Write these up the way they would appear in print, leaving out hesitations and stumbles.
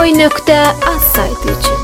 Roy.az sayti için.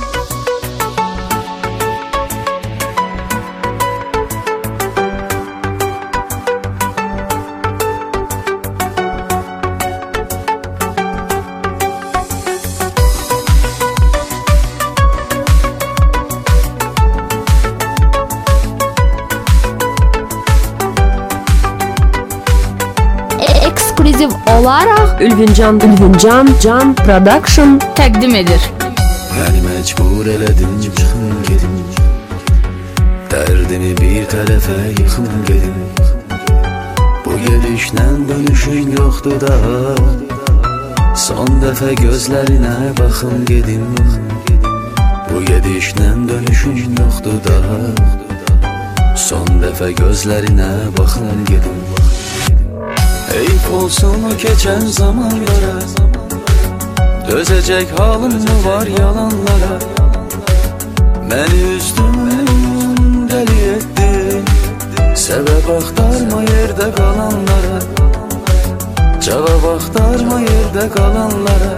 Ekskluziv olarak Ülvincan Can Production təqdim edir. Məni məcbur elədin, çıxın gedin. Dərdini bir tərəfə yıxın gedin. Bu gedişlə dönüşün yoxdur daha. Son dəfə gözlərinə baxın gedin. Bu gedişlə dönüşün yoxdur daha. Son dəfə gözlərinə baxın gedin. Eyb olsun o keçən zamanlara. Dözecek halım mı var yalanlara? Məni üzdün, deli ettin. Sebep axtarma yerde kalanlara. Cevap axtarma yerde kalanlara.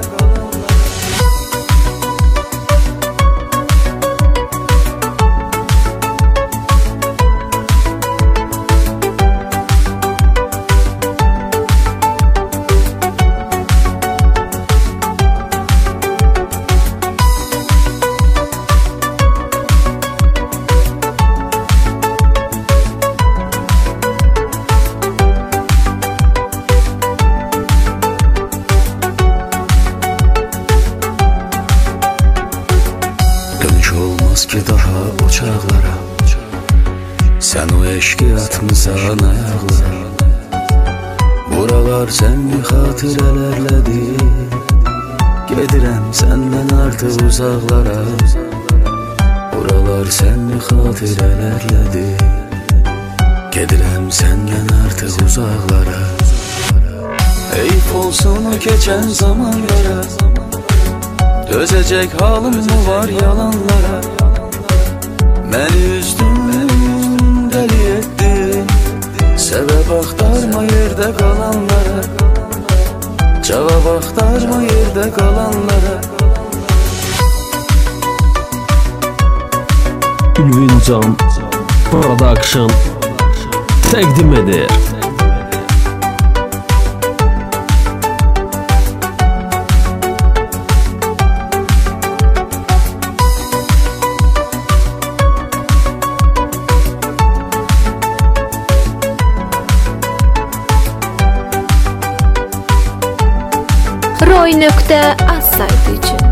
Olmaz ki daha o çağlara. Sen o eşki atmısan ayaklara. Buralar seni xatirələrlədir. Gedirəm səndən artıq uzaqlara. Buralar seni xatirələrlədir. Gedirəm səndən artıq uzaqlara. Eyb olsun o keçən zamanlara. Dözecek halım mı var yalanlara? Məni üzdün, deli ettin. Sebep axtarma yerde kalanlara. Cevap axtarma yerde kalanlara. Ülvincan Production təqdim edir. Roy.az sayti için.